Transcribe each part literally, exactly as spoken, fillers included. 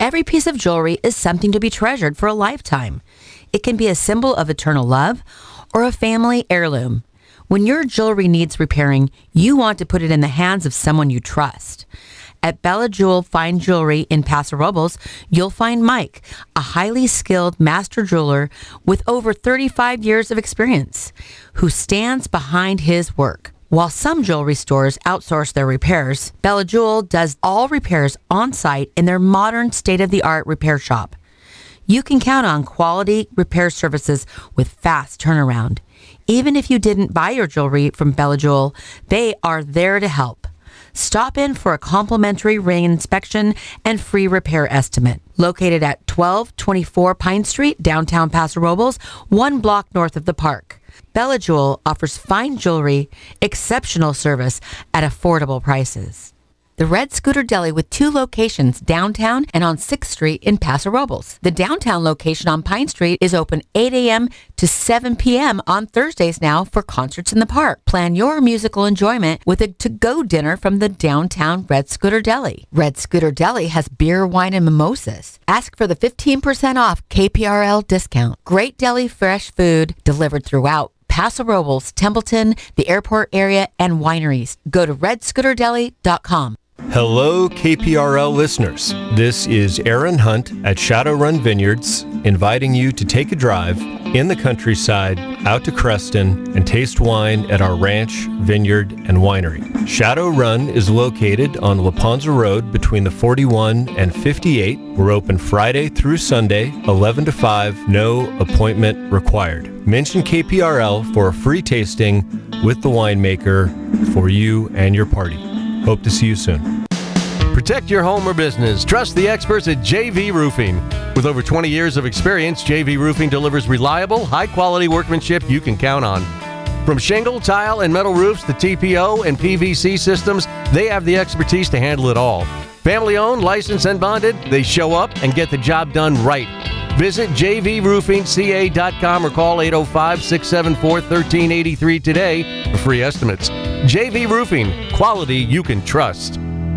Every piece of jewelry is something to be treasured for a lifetime. It can be a symbol of eternal love or a family heirloom. When your jewelry needs repairing, you want to put it in the hands of someone you trust. At Bella Jewel Fine Jewelry in Paso Robles, you'll find Mike, a highly skilled master jeweler with over thirty-five years of experience, who stands behind his work. While some jewelry stores outsource their repairs, Bella Jewel does all repairs on site in their modern state-of-the-art repair shop. You can count on quality repair services with fast turnaround. Even if you didn't buy your jewelry from Bella Jewel, they are there to help. Stop in for a complimentary ring inspection and free repair estimate. Located at twelve twenty-four Pine Street, downtown Paso Robles, one block north of the park. Bella Jewel offers fine jewelry, exceptional service at affordable prices. The Red Scooter Deli with two locations downtown and on sixth Street in Paso Robles. The downtown location on Pine Street is open eight a.m. to seven p.m. on Thursdays now for concerts in the park. Plan your musical enjoyment with a to-go dinner from the downtown Red Scooter Deli. Red Scooter Deli has beer, wine, and mimosas. Ask for the fifteen percent off K P R L discount. Great deli fresh food delivered throughout Paso Robles, Templeton, the airport area, and wineries. Go to red scooter deli dot com. Hello, K P R L listeners. This is Aaron Hunt at Shadowrun Vineyards, inviting you to take a drive in the countryside out to Creston and taste wine at our ranch, vineyard, and winery. Shadowrun is located on Laponza Road between the forty-one and fifty-eight. We're open Friday through Sunday, eleven to five, no appointment required. Mention K P R L for a free tasting with the winemaker for you and your party. Hope to see you soon. Protect your home or business. Trust the experts at J V Roofing. With over twenty years of experience, J V Roofing delivers reliable, high-quality workmanship you can count on. From shingle, tile, and metal roofs to T P O and P V C systems, they have the expertise to handle it all. Family-owned, licensed, and bonded, they show up and get the job done right. Visit j v roofing c a dot com or call eight oh five, six seven four, one three eight three today for free estimates. J V Roofing, quality you can trust.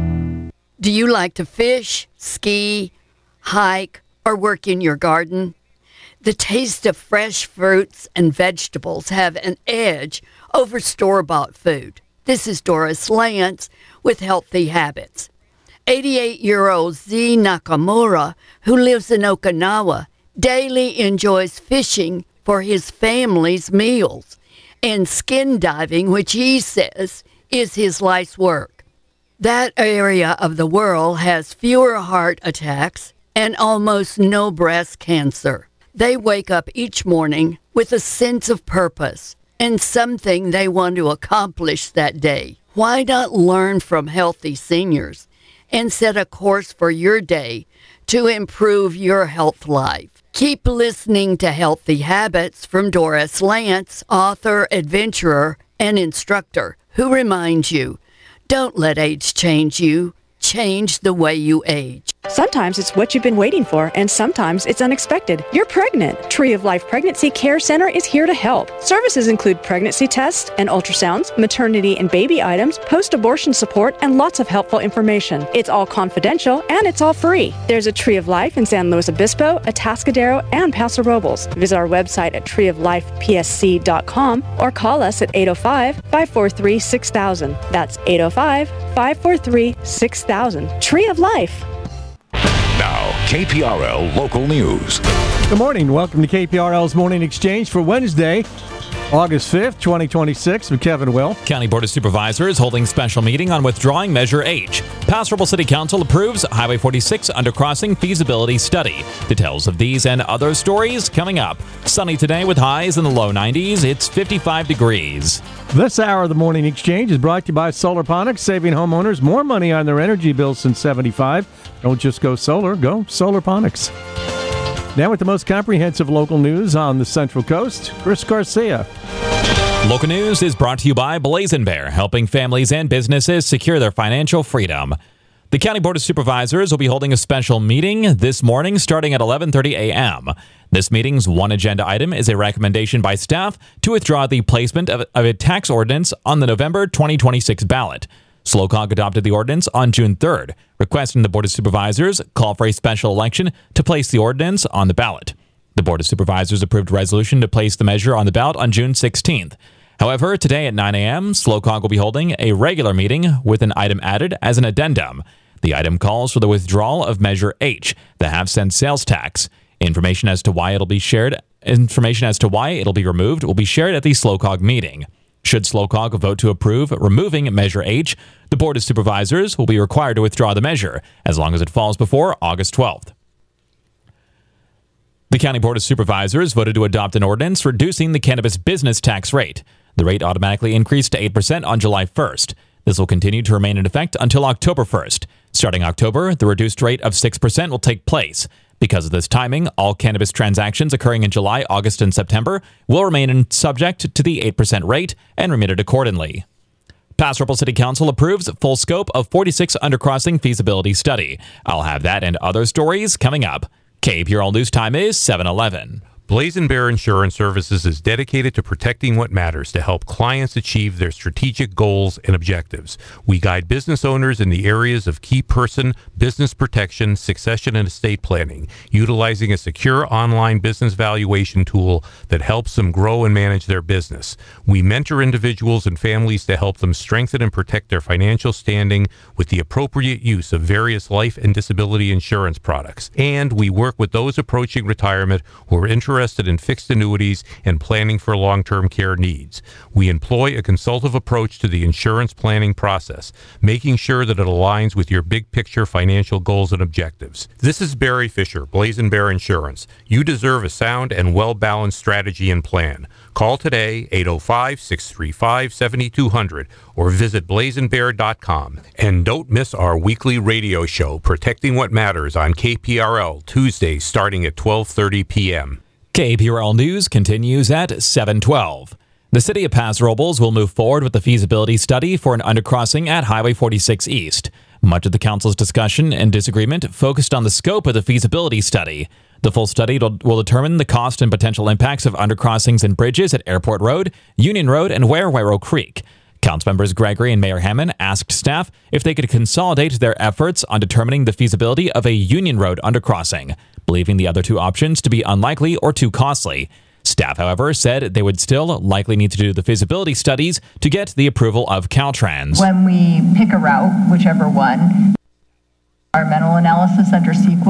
Do you like to fish, ski, hike, or work in your garden? The taste of fresh fruits and vegetables have an edge over store-bought food. This is Doris Lance with Healthy Habits. eighty-eight-year-old Z Nakamura, who lives in Okinawa, daily enjoys fishing for his family's meals and skin diving, which he says is his life's work. That area of the world has fewer heart attacks and almost no breast cancer. They wake up each morning with a sense of purpose and something they want to accomplish that day. Why not learn from healthy seniors and set a course for your day to improve your health life? Keep listening to Healthy Habits from Doris Lance, author, adventurer, and instructor, who reminds you, don't let age change you. Change the way you age. Sometimes it's what you've been waiting for, and sometimes it's unexpected. You're pregnant. Tree of Life Pregnancy Care Center is here to help. Services include pregnancy tests and ultrasounds, maternity and baby items, post-abortion support, and lots of helpful information. It's all confidential, and it's all free. There's a Tree of Life in San Luis Obispo, Atascadero, and Paso Robles. Visit our website at tree of life p s c dot com or call us at eight oh five, five four three, six thousand. That's eight oh five, five four three, six thousand. Tree of Life. Now, K P R L Local News. Good morning. Welcome to K P R L's Morning Exchange for Wednesday, August fifth, twenty twenty-six. I'm Kevin Will. County Board of Supervisors holding special meeting on withdrawing Measure H. Paso Robles City Council approves Highway forty-six undercrossing feasibility study. Details of these and other stories coming up. Sunny today with highs in the low nineties. It's fifty-five degrees. This hour of the Morning Exchange is brought to you by Solarponics, saving homeowners more money on their energy bills since seventy-five. Don't just go solar, go Solarponics. Now with the most comprehensive local news on the Central Coast, Chris Garcia. Local news is brought to you by Blazing Bear, helping families and businesses secure their financial freedom. The County Board of Supervisors will be holding a special meeting this morning starting at eleven thirty a.m. This meeting's one agenda item is a recommendation by staff to withdraw the placement of, of a tax ordinance on the November twenty twenty-six ballot. SLOCOG adopted the ordinance on June third, requesting the Board of Supervisors call for a special election to place the ordinance on the ballot. The Board of Supervisors approved a resolution to place the measure on the ballot on June sixteenth. However, today at nine a.m., SLOCOG will be holding a regular meeting with an item added as an addendum. The item calls for the withdrawal of Measure H, the half-cent sales tax. Information as to why it'll be shared, information as to why it'll be removed will be shared at the SLOCOG meeting. Should SLOCOG vote to approve removing Measure H, the Board of Supervisors will be required to withdraw the measure as long as it falls before August twelfth. The County Board of Supervisors voted to adopt an ordinance reducing the cannabis business tax rate. The rate automatically increased to eight percent on July first. This will continue to remain in effect until October first. Starting October, the reduced rate of six percent will take place. Because of this timing, all cannabis transactions occurring in July, August, and September will remain in subject to the eight percent rate and remitted accordingly. Paso Robles City Council approves full scope of forty-six undercrossing feasibility study. I'll have that and other stories coming up. K P R L News Time is seven eleven. Blazin' Bear Insurance Services is dedicated to protecting what matters to help clients achieve their strategic goals and objectives. We guide business owners in the areas of key person, business protection, succession, and estate planning, utilizing a secure online business valuation tool that helps them grow and manage their business. We mentor individuals and families to help them strengthen and protect their financial standing with the appropriate use of various life and disability insurance products. And we work with those approaching retirement who are interested interested in fixed annuities and planning for long-term care needs. We employ a consultative approach to the insurance planning process, making sure that it aligns with your big picture financial goals and objectives. This is Barry Fisher, Blazin' Bear Insurance. You deserve a sound and well-balanced strategy and plan. Call today, eight oh five, six three five, seven two zero zero, or visit blazin bear dot com. And don't miss our weekly radio show, Protecting What Matters, on K P R L, Tuesdays starting at twelve thirty p.m. K P R L News continues at seven twelve. The city of Paso Robles will move forward with the feasibility study for an undercrossing at Highway forty-six East. Much of the council's discussion and disagreement focused on the scope of the feasibility study. The full study will determine the cost and potential impacts of undercrossings and bridges at Airport Road, Union Road, and Ware-Waro Creek. Councilmembers Gregory and Mayor Hammond asked staff if they could consolidate their efforts on determining the feasibility of a Union Road undercrossing, believing the other two options to be unlikely or too costly. Staff, however, said they would still likely need to do the feasibility studies to get the approval of Caltrans. When we pick a route, whichever one, environmental analysis under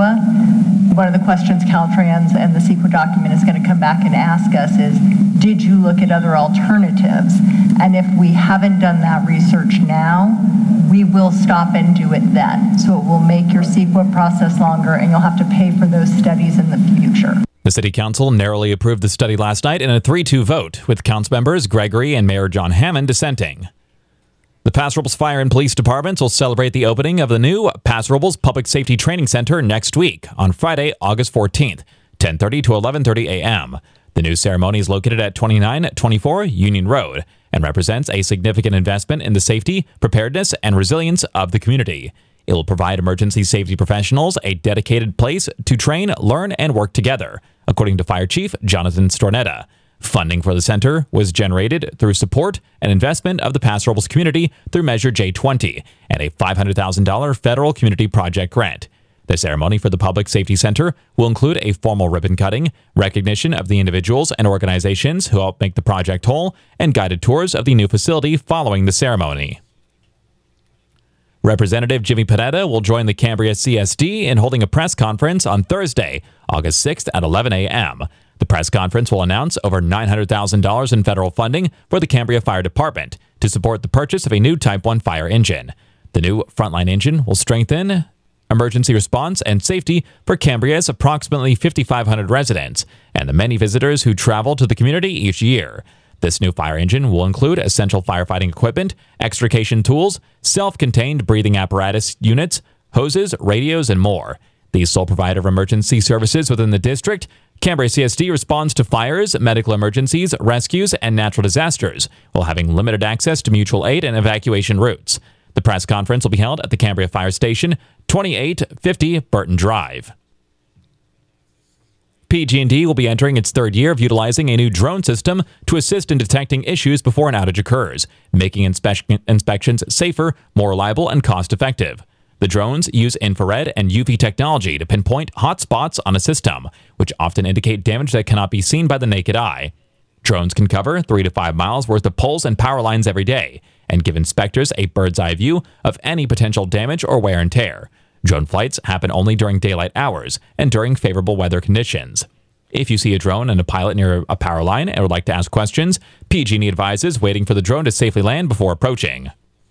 CEQA, one of the questions Caltrans and the CEQA document is going to come back and ask us is, did you look at other alternatives? And if we haven't done that research now, we will stop and do it then. So it will make your CEQA process longer, and you'll have to pay for those studies in the future. The City Council narrowly approved the study last night in a three two vote, with Councilmembers Gregory and Mayor John Hammond dissenting. The Paso Robles Fire and Police Departments will celebrate the opening of the new Paso Robles Public Safety Training Center next week on Friday, August fourteenth, ten thirty to eleven thirty a.m. The new ceremony is located at twenty-nine twenty-four Union Road and represents a significant investment in the safety, preparedness, and resilience of the community. It will provide emergency safety professionals a dedicated place to train, learn, and work together, according to Fire Chief Jonathan Stornetta. Funding for the center was generated through support and investment of the Paso Robles community through Measure J twenty and a five hundred thousand dollars federal community project grant. The ceremony for the Public Safety Center will include a formal ribbon cutting, recognition of the individuals and organizations who helped make the project whole, and guided tours of the new facility following the ceremony. Representative Jimmy Panetta will join the Cambria C S D in holding a press conference on Thursday, August sixth at eleven a.m. The press conference will announce over nine hundred thousand dollars in federal funding for the Cambria Fire Department to support the purchase of a new Type one fire engine. The new Frontline engine will strengthen emergency response and safety for Cambria's approximately fifty-five hundred residents and the many visitors who travel to the community each year. This new fire engine will include essential firefighting equipment, extrication tools, self-contained breathing apparatus units, hoses, radios, and more. The sole provider of emergency services within the district, Cambria C S D responds to fires, medical emergencies, rescues, and natural disasters, while having limited access to mutual aid and evacuation routes. The press conference will be held at the Cambria Fire Station, twenty-eight fifty Burton Drive. P G and E will be entering its third year of utilizing a new drone system to assist in detecting issues before an outage occurs, making inspe- inspections safer, more reliable, and cost-effective. The drones use infrared and U V technology to pinpoint hot spots on a system, which often indicate damage that cannot be seen by the naked eye. Drones can cover three to five miles worth of poles and power lines every day and give inspectors a bird's-eye view of any potential damage or wear and tear. Drone flights happen only during daylight hours and during favorable weather conditions. If you see a drone and a pilot near a power line and would like to ask questions, P G and E advises waiting for the drone to safely land before approaching.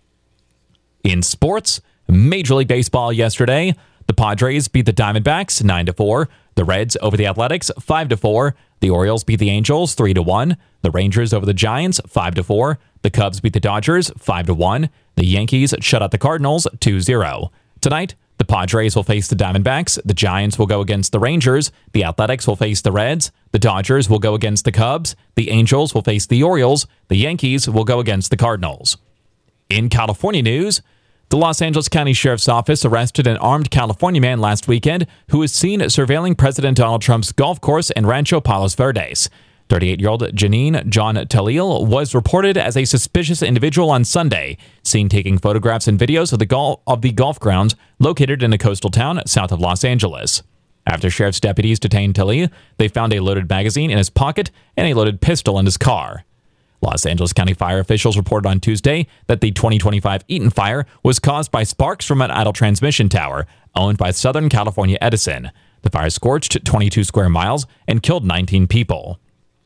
In sports, Major League Baseball yesterday, the Padres beat the Diamondbacks nine to four, the Reds over the Athletics five to four, the Orioles beat the Angels three to one, the Rangers over the Giants five to four, the Cubs beat the Dodgers five to one, the Yankees shut out the Cardinals two zero. Tonight, the Padres will face the Diamondbacks, the Giants will go against the Rangers, the Athletics will face the Reds, the Dodgers will go against the Cubs, the Angels will face the Orioles, the Yankees will go against the Cardinals. In California news, the Los Angeles County Sheriff's Office arrested an armed California man last weekend who was seen surveilling President Donald Trump's golf course in Rancho Palos Verdes. thirty-eight-year-old Janine John Talil was reported as a suspicious individual on Sunday, seen taking photographs and videos of the, gol- of the golf grounds located in a coastal town south of Los Angeles. After sheriff's deputies detained Talil, they found a loaded magazine in his pocket and a loaded pistol in his car. Los Angeles County fire officials reported on Tuesday that the twenty twenty-five Eaton fire was caused by sparks from an idle transmission tower owned by Southern California Edison. The fire scorched twenty-two square miles and killed nineteen people.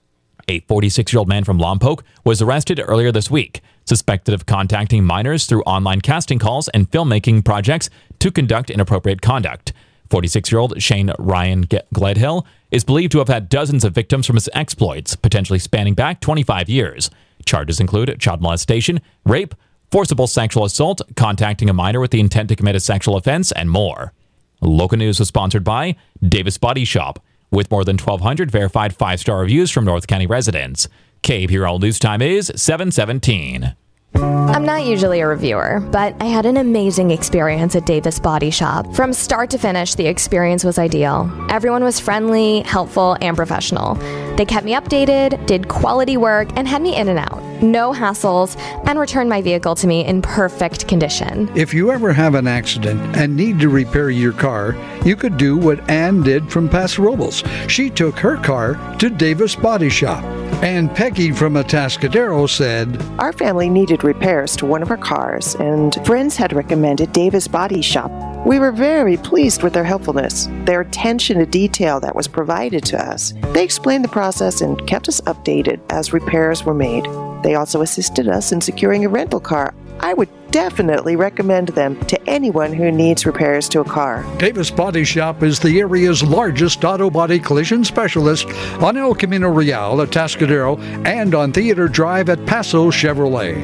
A forty-six-year-old man from Lompoc was arrested earlier this week, suspected of contacting minors through online casting calls and filmmaking projects to conduct inappropriate conduct. forty-six-year-old Shane Ryan Gledhill is believed to have had dozens of victims from his exploits, potentially spanning back twenty-five years. Charges include child molestation, rape, forcible sexual assault, contacting a minor with the intent to commit a sexual offense, and more. Local News was sponsored by Davis Body Shop, with more than twelve hundred verified five-star reviews from North County residents. K P R L News Time is seven seventeen. I'm not usually a reviewer, but I had an amazing experience at Davis Body Shop. From start to finish, the experience was ideal. Everyone was friendly, helpful, and professional. They kept me updated, did quality work, and had me in and out. No hassles, and returned my vehicle to me in perfect condition. If you ever have an accident and need to repair your car, you could do what Ann did from Paso Robles. She took her car to Davis Body Shop. And Peggy from Atascadero said, our family needed repairs to one of our cars, and friends had recommended Davis Body Shop. We were very pleased with their helpfulness, their attention to detail that was provided to us. They explained the process and kept us updated as repairs were made. They also assisted us in securing a rental car. I would definitely recommend them to anyone who needs repairs to a car. Davis Body Shop is the area's largest auto body collision specialist on El Camino Real at Atascadero and on Theater Drive at Paso Chevrolet.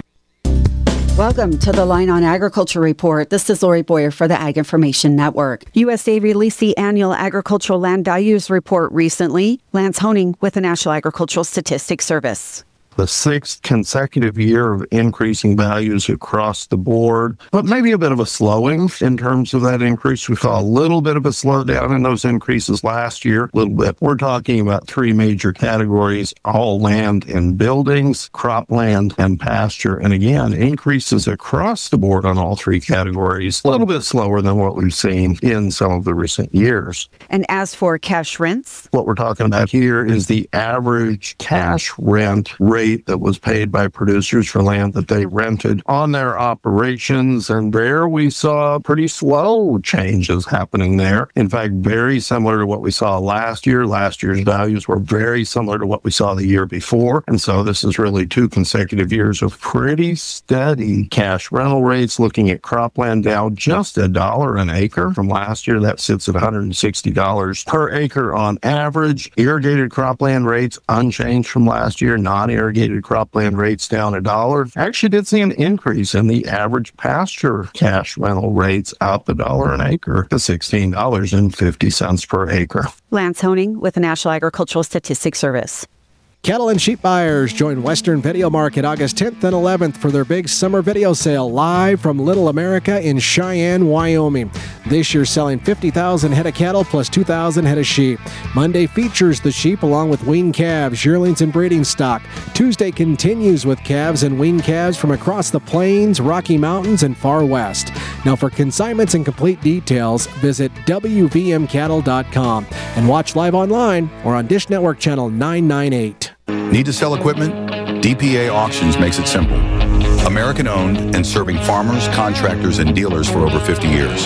Welcome to the Line on Agriculture Report. This is Lori Boyer for the Ag Information Network. U S D A released the annual agricultural land values report recently. Lance Honing with the National Agricultural Statistics Service. The sixth consecutive year of increasing values across the board, but maybe a bit of a slowing in terms of that increase. We saw a little bit of a slowdown in those increases last year, a little bit. We're talking about three major categories, all land and buildings, cropland, and pasture. And again, increases across the board on all three categories, a little bit slower than what we've seen in some of the recent years. And as for cash rents? What we're talking about here is the average cash rent rate that was paid by producers for land that they rented on their operations. And there we saw pretty slow changes happening there. In fact, very similar to what we saw last year. Last year's values were very similar to what we saw the year before. And so this is really two consecutive years of pretty steady cash rental rates. Looking at cropland down just a dollar an acre from last year. That sits at one hundred sixty dollars per acre on average. Irrigated cropland rates unchanged from last year. Non-irrigated cropland rates down a dollar. Actually did see an increase in the average pasture cash rental rates, up a dollar an acre to sixteen dollars and fifty cents per acre. Lance Honing with the National Agricultural Statistics Service. Cattle and sheep buyers join Western Video Market August tenth and eleventh for their big summer video sale live from Little America in Cheyenne, Wyoming. This year selling fifty thousand head of cattle plus two thousand head of sheep. Monday features the sheep along with weaned calves, yearlings, and breeding stock. Tuesday continues with calves and weaned calves from across the plains, Rocky Mountains, and far west. Now for consignments and complete details, visit W V M cattle dot com and watch live online or on Dish Network Channel nine ninety-eight. Need to sell equipment? D P A Auctions makes it simple. American-owned and serving farmers, contractors, and dealers for over fifty years.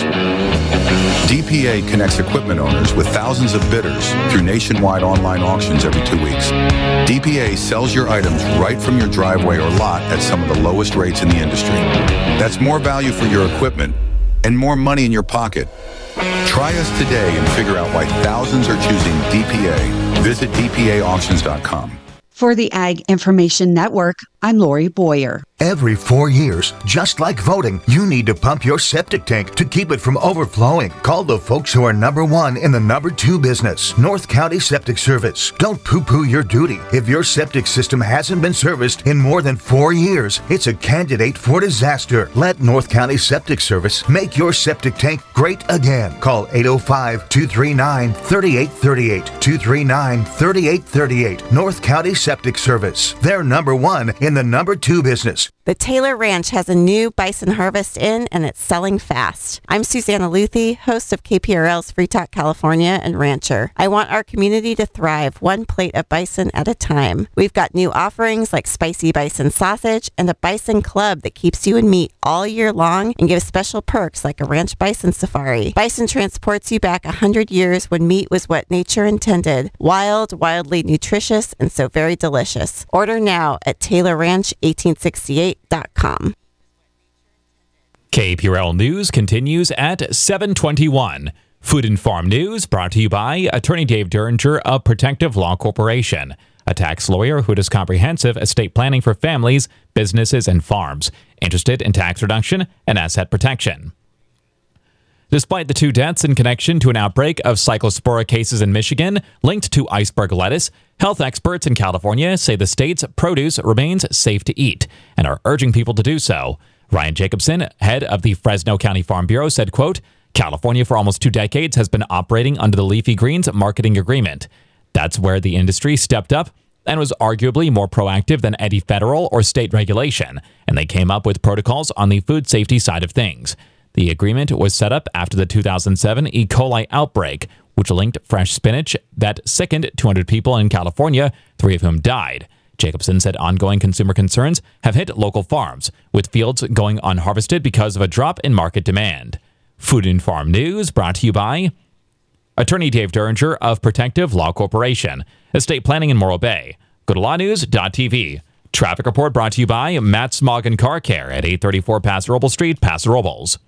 D P A connects equipment owners with thousands of bidders through nationwide online auctions every two weeks. D P A sells your items right from your driveway or lot at some of the lowest rates in the industry. That's more value for your equipment and more money in your pocket. Try us today and figure out why thousands are choosing D P A. Visit D P A auctions dot com. For the Ag Information Network, I'm Lori Boyer. Every four years, just like voting, you need to pump your septic tank to keep it from overflowing. Call the folks who are number one in the number two business, North County Septic Service. Don't poo-poo your duty. If your septic system hasn't been serviced in more than four years, it's a candidate for disaster. Let North County Septic Service make your septic tank great again. Call eight oh five, two three nine, three eight three eight, two three nine, three eight three eight. North County Septic Service. They're number one in the number two business. The Taylor Ranch has a new bison harvest in, and it's selling fast. I'm Susanna Luthi, host of K P R L's Free Talk California and rancher. I want our community to thrive one plate of bison at a time. We've got new offerings like spicy bison sausage and a bison club that keeps you in meat all year long and gives special perks like a ranch bison safari. Bison transports you back one hundred years when meat was what nature intended. Wild, wildly nutritious, and so very delicious. Order now at Taylor Ranch eighteen sixty-eight dot com. K P R L News continues at seven twenty-one. Food and Farm News brought to you by Attorney Dave Derringer of Protective Law Corporation, a tax lawyer who does comprehensive estate planning for families, businesses, and farms, interested in tax reduction and asset protection. Despite the two deaths in connection to an outbreak of cyclospora cases in Michigan linked to iceberg lettuce, health experts in California say the state's produce remains safe to eat and are urging people to do so. Ryan Jacobson, head of the Fresno County Farm Bureau, said, quote, California for almost two decades has been operating under the Leafy Greens marketing agreement. That's where the industry stepped up and was arguably more proactive than any federal or state regulation, and they came up with protocols on the food safety side of things. The agreement was set up after the two thousand seven E. coli outbreak, which linked fresh spinach that sickened two hundred people in California, three of whom died. Jacobson said ongoing consumer concerns have hit local farms, with fields going unharvested because of a drop in market demand. Food and Farm News brought to you by Attorney Dave Derringer of Protective Law Corporation, estate planning in Morro Bay. Go to law news dot t v. Traffic report brought to you by Matt Smoggin Car Care at eight thirty-four Paso Robles Street, Paso Robles.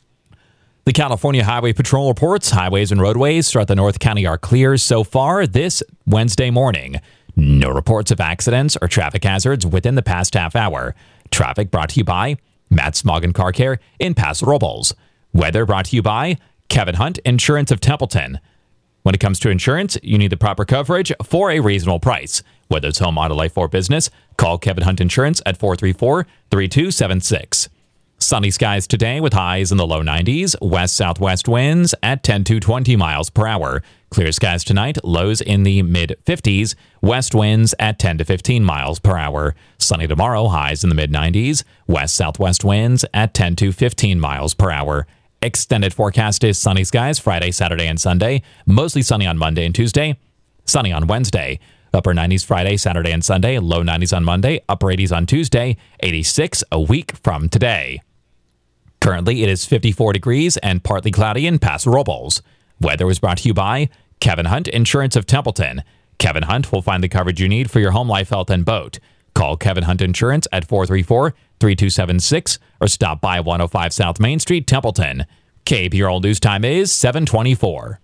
The California Highway Patrol reports highways and roadways throughout the North County are clear so far this Wednesday morning. No reports of accidents or traffic hazards within the past half hour. Traffic brought to you by Matt Smoggin Car Care in Paso Robles. Weather brought to you by Kevin Hunt Insurance of Templeton. When it comes to insurance, you need the proper coverage for a reasonable price. Whether it's home, auto, life, or business, call Kevin Hunt Insurance at four three four, three two seven six. Sunny skies today with highs in the low nineties, west-southwest winds at ten to twenty miles per hour. Clear skies tonight, lows in the mid-fifties, west winds at ten to fifteen miles per hour. Sunny tomorrow, highs in the mid-nineties, west-southwest winds at ten to fifteen miles per hour. Extended forecast is sunny skies Friday, Saturday, and Sunday. Mostly sunny on Monday and Tuesday. Sunny on Wednesday. Upper nineties Friday, Saturday, and Sunday. Low nineties on Monday. Upper eighties on Tuesday. eighty-six a week from today. Currently, it is fifty-four degrees and partly cloudy in Paso Robles. Weather was brought to you by Kevin Hunt Insurance of Templeton. Kevin Hunt will find the coverage you need for your home, life, health, and boat. Call Kevin Hunt Insurance at four three four, three two seven six or stop by one oh five South Main Street, Templeton. K P R L News Time is seven twenty-four.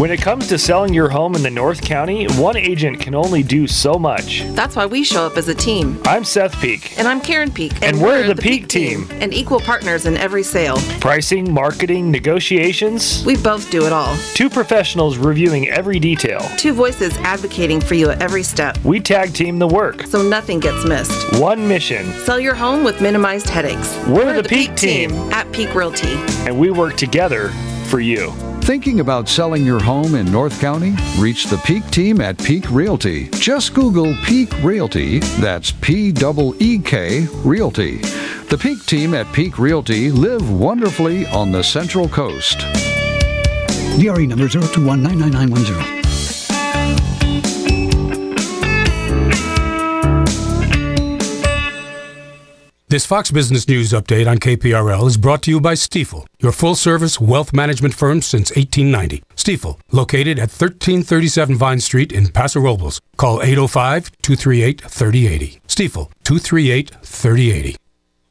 When it comes to selling your home in the North County, one agent can only do so much. That's why we show up as a team. I'm Seth Peak. And I'm Karen Peak. And, and we're, we're the, the Peak, Peak team. team. And equal partners in every sale. Pricing, marketing, negotiations. We both do it all. Two professionals reviewing every detail. Two voices advocating for you at every step. We tag team the work. So nothing gets missed. One mission. Sell your home with minimized headaches. We're, we're the, the Peak, Peak team. team at Peak Realty. And we work together for you. Thinking about selling your home in North County? Reach the Peak team at Peak Realty. Just Google Peak Realty. That's P E E K Realty. The Peak team at Peak Realty live wonderfully on the Central Coast. D R E number zero two one nine nine nine one zero. This Fox Business News update on K P R L is brought to you by Stifel, your full-service wealth management firm since eighteen ninety. Stifel, located at thirteen thirty-seven Vine Street in Paso Robles. Call eight oh five, two three eight, three oh eight oh. Stifel, two three eight, three oh eight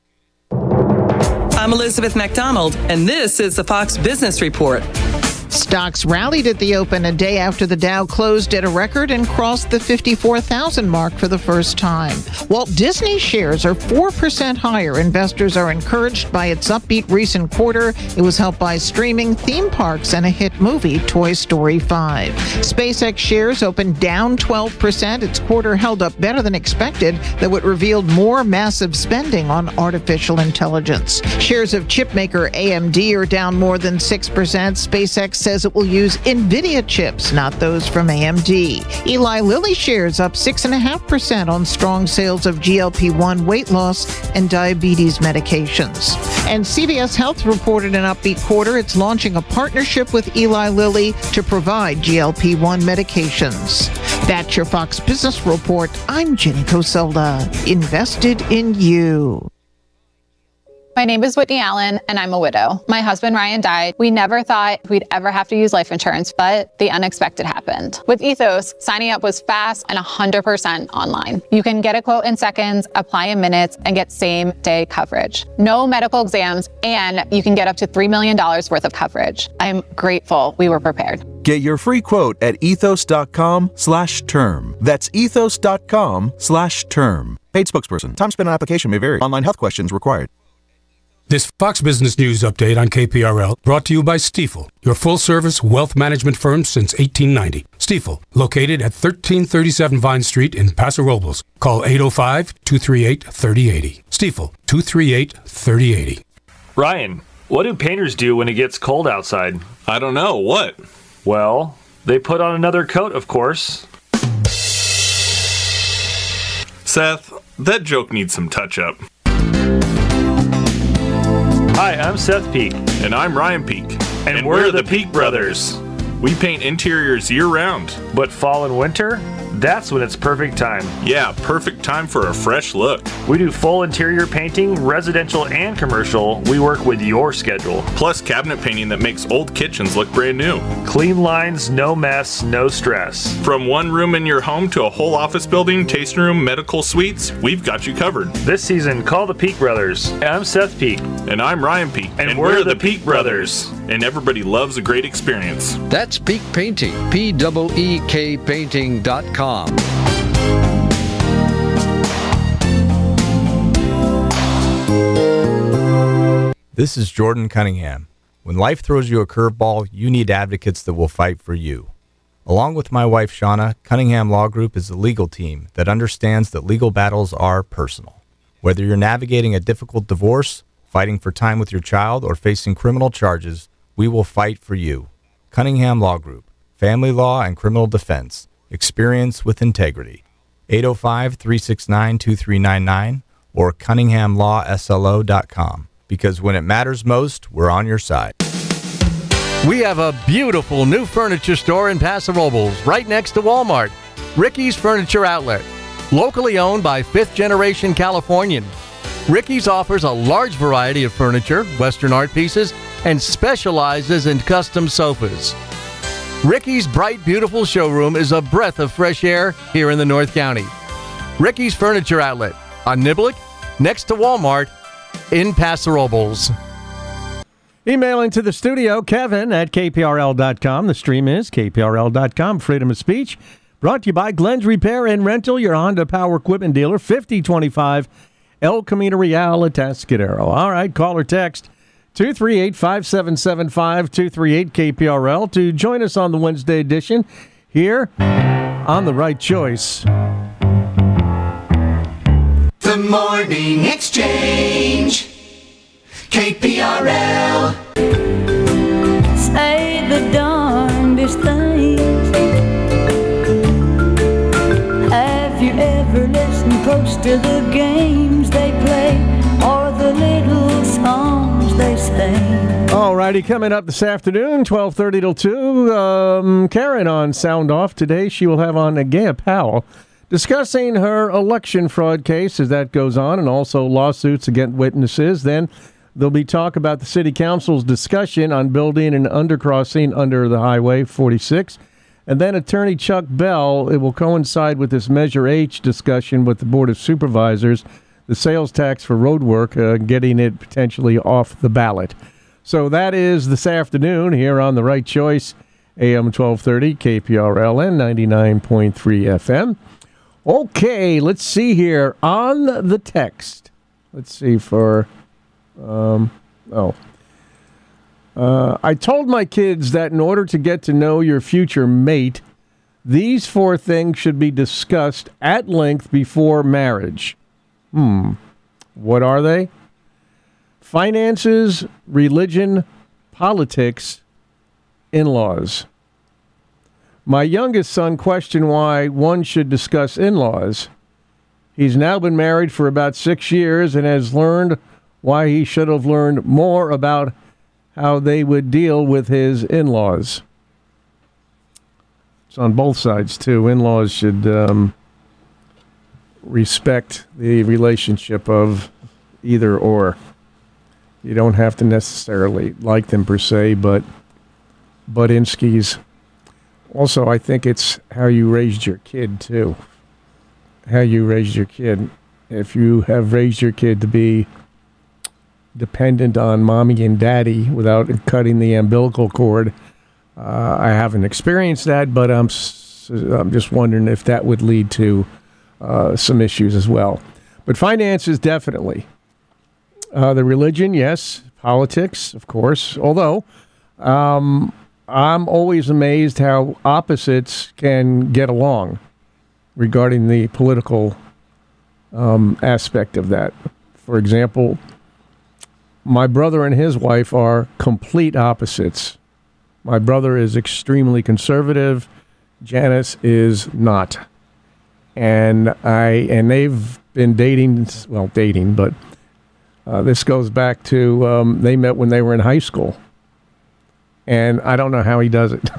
oh. I'm Elizabeth McDonald, and this is the Fox Business Report. Stocks rallied at the open a day after the Dow closed at a record and crossed the fifty-four thousand mark for the first time. Walt Disney shares are four percent higher. Investors are encouraged by its upbeat recent quarter. It was helped by streaming, theme parks, and a hit movie, Toy Story five. SpaceX shares opened down twelve percent. Its quarter held up better than expected, though it revealed more massive spending on artificial intelligence. Shares of chipmaker A M D are down more than six percent. SpaceX says it will use NVIDIA chips, not those from A M D. Eli Lilly shares up six point five percent on strong sales of G L P one weight loss and diabetes medications. And C V S Health reported an upbeat quarter. It's launching a partnership with Eli Lilly to provide G L P one medications. That's your Fox Business Report. I'm Jenny Coselda. Invested in you. My name is Whitney Allen, and I'm a widow. My husband, Ryan, died. We never thought we'd ever have to use life insurance, but the unexpected happened. With Ethos, signing up was fast and one hundred percent online. You can get a quote in seconds, apply in minutes, and get same-day coverage. No medical exams, and you can get up to three million dollars worth of coverage. I'm grateful we were prepared. Get your free quote at ethos.com slash term. That's ethos.com slash term. Paid spokesperson. Time spent on application may vary. Online health questions required. This Fox Business News update on K P R L brought to you by Stifel, your full-service wealth management firm since eighteen ninety. Stifel, located at thirteen thirty-seven Vine Street in Paso Robles. Call eight oh five, two three eight, three oh eight oh. Stifel, two three eight, three oh eight oh. Ryan, what do painters do when it gets cold outside? I don't know. What? Well, they put on another coat, of course. Seth, that joke needs some touch-up. Hi, I'm Seth Peak. And I'm Ryan Peak. And, and we're, we're the Peak Brothers. We paint interiors year-round. But fall and winter? That's when it's perfect time. Yeah, perfect time for a fresh look. We do full interior painting, residential and commercial. We work with your schedule. Plus cabinet painting that makes old kitchens look brand new. Clean lines, no mess, no stress. From one room in your home to a whole office building, tasting room, medical suites, we've got you covered. This season, call the Peak Brothers. I'm Seth Peak. And I'm Ryan Peak. And, and we're, we're the, the Peak, Peak Brothers. Brothers. And everybody loves a great experience. That's Peak Painting. P E E K painting dot com. This is Jordan Cunningham. When life throws you a curveball, you need advocates that will fight for you. Along with my wife, Shauna, Cunningham Law Group is a legal team that understands that legal battles are personal. Whether you're navigating a difficult divorce, fighting for time with your child, or facing criminal charges, we will fight for you. Cunningham Law Group. Family law and criminal defense. Experience with integrity. eight oh five, three six nine, two three nine nine or cunningham law s l o dot com. Because when it matters most, we're on your side. We have a beautiful new furniture store in Paso Robles, right next to Walmart. Ricky's Furniture Outlet. Locally owned by fifth-generation Californian. Ricky's offers a large variety of furniture, Western art pieces, and specializes in custom sofas. Ricky's bright, beautiful showroom is a breath of fresh air here in the North County. Ricky's Furniture Outlet on Niblick, next to Walmart, in Paso Robles. Emailing to the studio, Kevin at K P R L dot com. The stream is K P R L dot com. Freedom of speech. Brought to you by Glenn's Repair and Rental, your Honda Power Equipment dealer, fifty twenty-five El Camino Real, Atascadero. All right, call or text two three eight, five seven seven five, two three eight K P R L to join us on the Wednesday edition here on The Right Choice. The Morning Exchange. K P R L. Say the darndest things. Have you ever listened close to the games they play or the little songs they sing? All righty, coming up this afternoon, twelve thirty till two, um, Karen on Sound Off. Today she will have on Agaya Powell discussing her election fraud case as that goes on, and also lawsuits against witnesses. Then there'll be talk about the City Council's discussion on building an undercrossing under the Highway forty-six. And then Attorney Chuck Bell, it will coincide with this Measure H discussion with the Board of Supervisors, the sales tax for road work, uh, getting it potentially off the ballot. So that is this afternoon here on The Right Choice, A M twelve thirty, K P R L and ninety-nine point three F M. Okay, let's see here on the text. Let's see for... Um, oh. Uh, I told my kids that in order to get to know your future mate, these four things should be discussed at length before marriage. Hmm. What are they? Finances, religion, politics, in-laws. My youngest son questioned why one should discuss in-laws. He's now been married for about six years and has learned why he should have learned more about how they would deal with his in-laws. It's on both sides, too. In-laws should um, respect the relationship of either or. You don't have to necessarily like them per se, but but in skis. Also, I think it's how you raised your kid, too. How you raised your kid. If you have raised your kid to be dependent on mommy and daddy without cutting the umbilical cord, uh, I haven't experienced that, but I'm, I'm just wondering if that would lead to uh, some issues as well. But finances, definitely. Uh, the religion, yes. Politics, of course. Although, um, I'm always amazed how opposites can get along regarding the political um, aspect of that. For example, my brother and his wife are complete opposites. My brother is extremely conservative. Janice is not. And I and they've been dating, well, dating, but uh, this goes back to um, they met when they were in high school. And I don't know how he does it.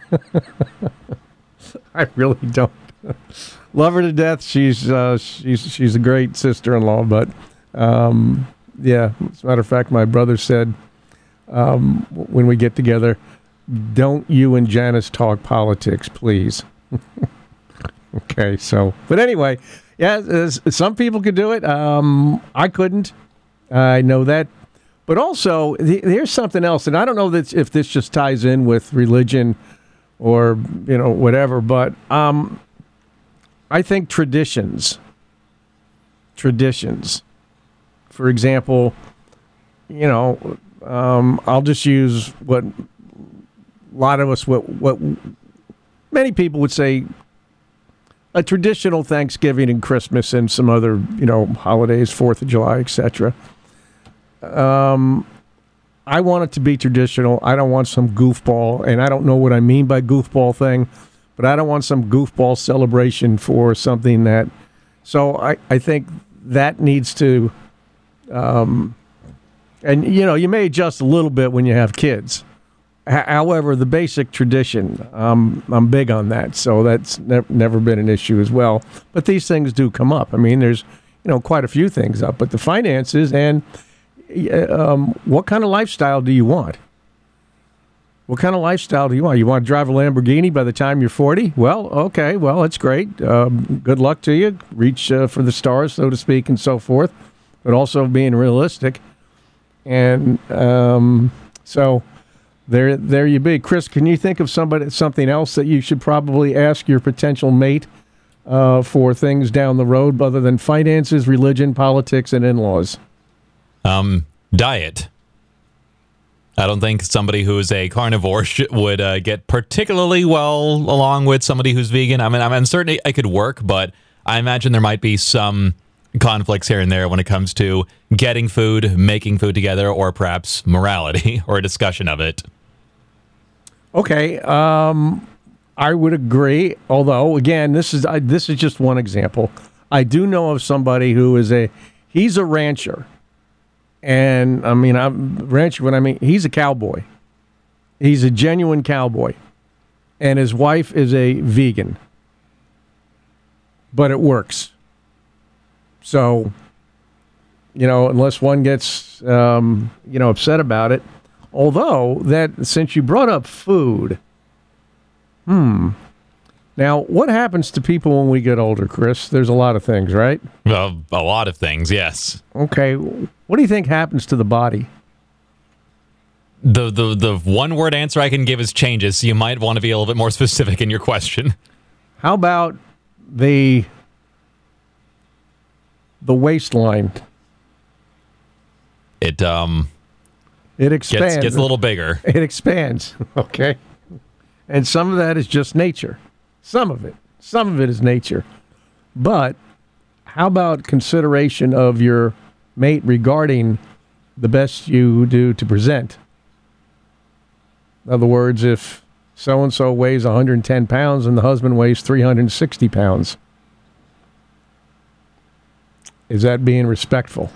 I really don't. Love her to death. She's uh, she's she's a great sister-in-law, but um, yeah. As a matter of fact, my brother said um, when we get together, don't you and Janice talk politics, please. Okay, so but anyway, yeah, some people could do it. Um, I couldn't. I know that. But also, here's something else, and I don't know that if this just ties in with religion or, you know, whatever, but um, I think traditions, traditions, for example, you know, um, I'll just use what a lot of us, what, what many people would say, a traditional Thanksgiving and Christmas and some other, you know, holidays, fourth of July, et cetera. Um, I want it to be traditional. I don't want some goofball, and I don't know what I mean by goofball thing, but I don't want some goofball celebration for something that, so I, I think that needs to, um, and you know, you may adjust a little bit when you have kids. H- however, the basic tradition, um, I'm big on that, so that's ne- never been an issue as well. But these things do come up. I mean, there's, you know, quite a few things up, but the finances and Um, what kind of lifestyle do you want? What kind of lifestyle do you want? You want to drive a Lamborghini by the time you're forty? Well, okay, well, that's great. Um, good luck to you. Reach uh, for the stars, so to speak, and so forth. But also being realistic. And um, So there, there you be. Chris, can you think of somebody something else that you should probably ask your potential mate uh, for things down the road, other than finances, religion, politics, and in-laws? Um, diet. I don't think somebody who is a carnivore sh- would uh, get particularly well along with somebody who's vegan. I mean, I'm certain it could work, but I imagine there might be some conflicts here and there when it comes to getting food, making food together, or perhaps morality or a discussion of it. Okay, um, I would agree. Although, again, this is I, this is just one example. I do know of somebody who is a he's a rancher. And, I mean, I'm rancher, when I mean, he's a cowboy. He's a genuine cowboy. And his wife is a vegan. But it works. So, you know, unless one gets, um, you know, upset about it. Although, that since you brought up food, hmm. Now, what happens to people when we get older, Chris? There's a lot of things, right? Well, a lot of things, yes. Okay. What do you think happens to the body? The the the one word answer I can give is changes, so you might want to be a little bit more specific in your question. How about the the waistline? It um it expands. Gets, gets a little bigger. It expands. Okay. And some of that is just nature. Some of it. Some of it is nature. But how about consideration of your mate regarding the best you do to present? In other words, if so-and-so weighs one hundred ten pounds and the husband weighs three hundred sixty pounds, is that being respectful?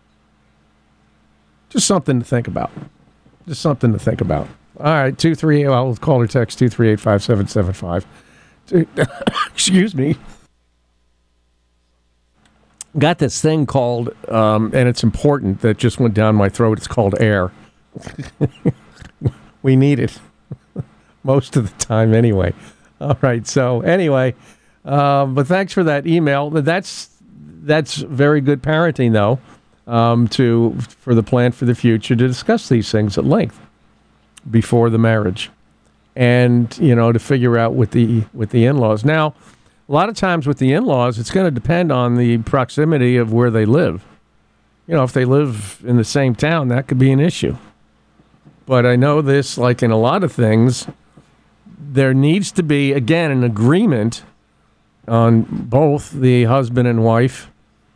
Just something to think about. Just something to think about. All right, two three. I'll call or text two three eight five seven seven five. Excuse me. Got this thing called, um, and it's important, that just went down my throat. It's called air. We need it most of the time, anyway. All right. So anyway, uh, but thanks for that email. That's that's very good parenting, though, um, to for the plan for the future to discuss these things at length before the marriage, and you know, to figure out with the with the in-laws. Now, a lot of times with the in-laws, it's going to depend on the proximity of where they live. You know, if they live in the same town, that could be an issue. But I know this, like in a lot of things, there needs to be, again, an agreement on both the husband and wife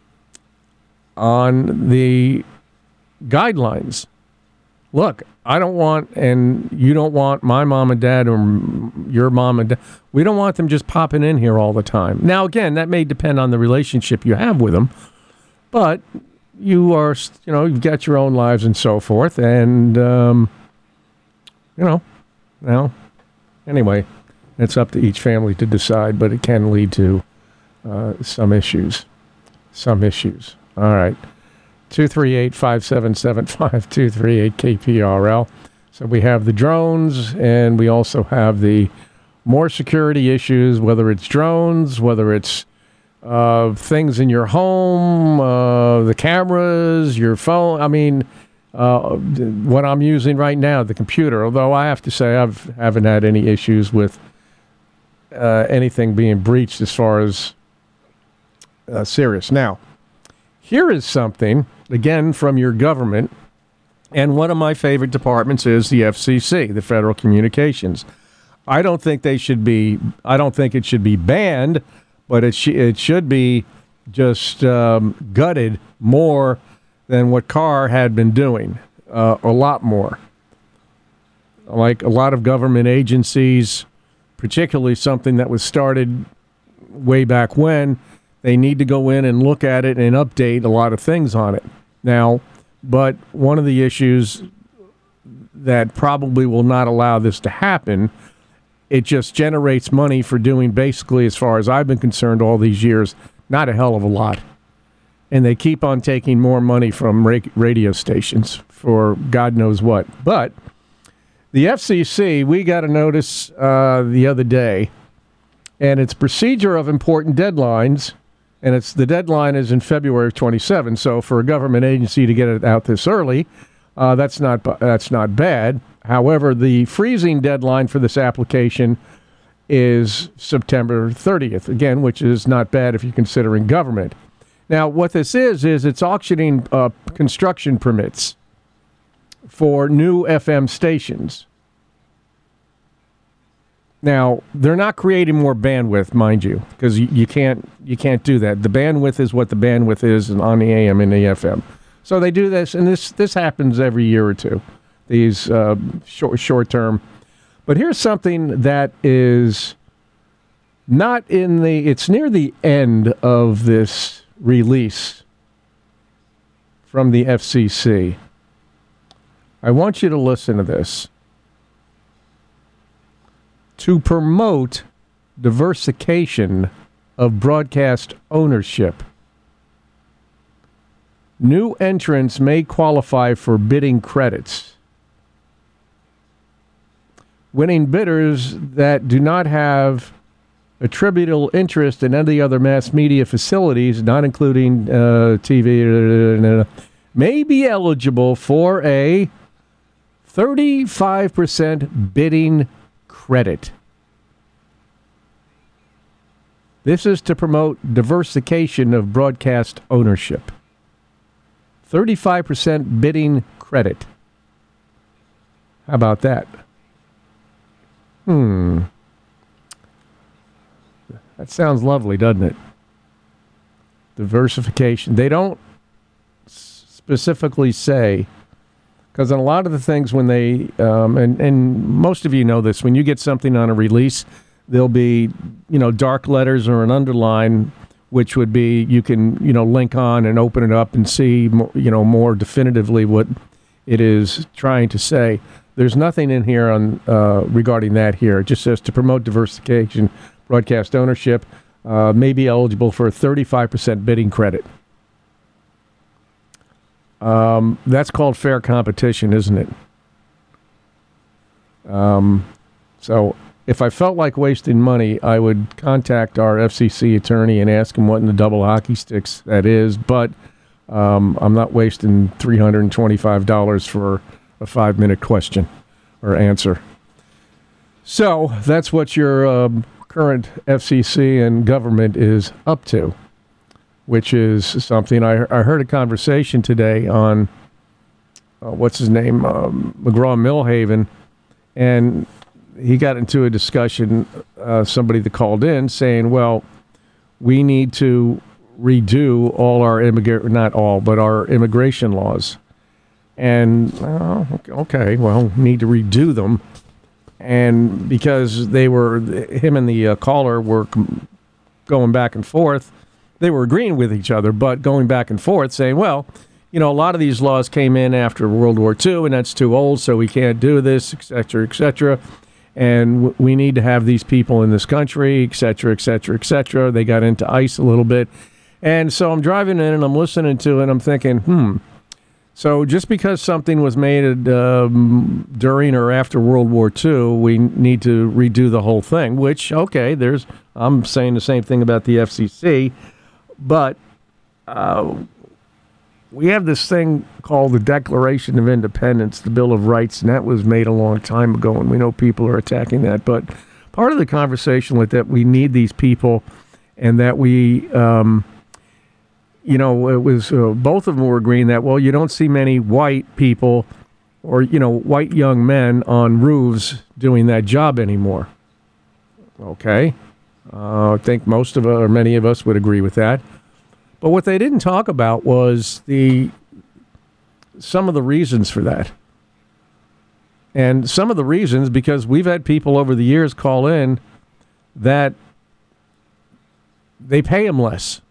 on the guidelines. Look, I don't want, and you don't want my mom and dad or your mom and dad, we don't want them just popping in here all the time. Now, again, that may depend on the relationship you have with them, but you are, you know, you've got your own lives and so forth, and, um, you know, well, anyway, it's up to each family to decide, but it can lead to uh, some issues. Some issues. All right. two three eight five seven seven five, two three eight K P R L. So we have the drones, and we also have the more security issues, whether it's drones, whether it's uh, things in your home, uh, the cameras, your phone. I mean, uh, what I'm using right now, the computer, although I have to say I haven't had any issues with uh, anything being breached as far as uh, serious. Now, here is something, again, from your government, and one of my favorite departments is the F C C, the Federal Communications. I don't think they should be, I don't think it should be banned, but it, sh- it should be just um, gutted more than what Carr had been doing, uh, a lot more. Like a lot of government agencies, particularly something that was started way back when, they need to go in and look at it and update a lot of things on it. Now, but one of the issues that probably will not allow this to happen, it just generates money for doing basically, as far as I've been concerned all these years, not a hell of a lot. And they keep on taking more money from ra- radio stations for God knows what. But the F C C, we got a notice uh, the other day, and it's procedure of important deadlines. And it's the deadline is in February of twenty-seven. So for a government agency to get it out this early, Uh, that's not that's not bad. However, the freezing deadline for this application is September thirtieth, again, which is not bad if you're considering government. Now, what this is, is it's auctioning uh, construction permits for new F M stations. Now, they're not creating more bandwidth, mind you, because you, you can't you can't do that. The bandwidth is what the bandwidth is on the A M and the F M. So they do this, and this this happens every year or two, these uh, short short term. But here's something that is not in the, it's near the end of this release from the F C C. I want you to listen to this. To promote diversification of broadcast ownership, new entrants may qualify for bidding credits. Winning bidders that do not have attributable interest in any other mass media facilities, not including uh, T V, may be eligible for a thirty-five percent bidding credit. This is to promote diversification of broadcast ownership. thirty-five percent bidding credit. How about that? Hmm. That sounds lovely, doesn't it? Diversification. They don't specifically say, because on a lot of the things when they, um, and, and most of you know this, when you get something on a release, there'll be, you know, dark letters or an underline, which would be, you can, you know, link on and open it up and see, more, you know, more definitively what it is trying to say. There's nothing in here on uh, regarding that here. It just says to promote diversification, broadcast ownership, uh, may be eligible for a thirty-five percent bidding credit. Um, that's called fair competition, isn't it? Um, so if I felt like wasting money, I would contact our F C C attorney and ask him what in the double hockey sticks that is. But um, I'm not wasting three hundred twenty-five dollars for a five-minute question or answer. So that's what your um, current F C C and government is up to, which is something. I, I heard a conversation today on, uh, what's his name, um, McGraw-Milhaven, and he got into a discussion, uh, somebody that called in saying, well, we need to redo all our immigration, not all, but our immigration laws. And, oh, okay, well, need to redo them. And because they were, him and the uh, caller were com- going back and forth, they were agreeing with each other, but going back and forth saying, well, you know, a lot of these laws came in after World War Two, and that's too old, so we can't do this, et cetera, et cetera. And w- we need to have these people in this country, et cetera, et cetera, et cetera. They got into ICE a little bit. And so I'm driving in and I'm listening to it, and I'm thinking, hmm, so just because something was made um, during or after World War Two, we need to redo the whole thing, which, okay, there's, I'm saying the same thing about the F C C, but uh, we have this thing called the Declaration of Independence, the Bill of Rights, and that was made a long time ago, and we know people are attacking that. But part of the conversation with that, we need these people, and that we... Um, You know, it was uh, both of them were agreeing that, well, you don't see many white people or, you know, white young men on roofs doing that job anymore. Okay. Uh, I think most of us, or many of us would agree with that. But what they didn't talk about was the some of the reasons for that. And some of the reasons, because we've had people over the years call in that they pay them less.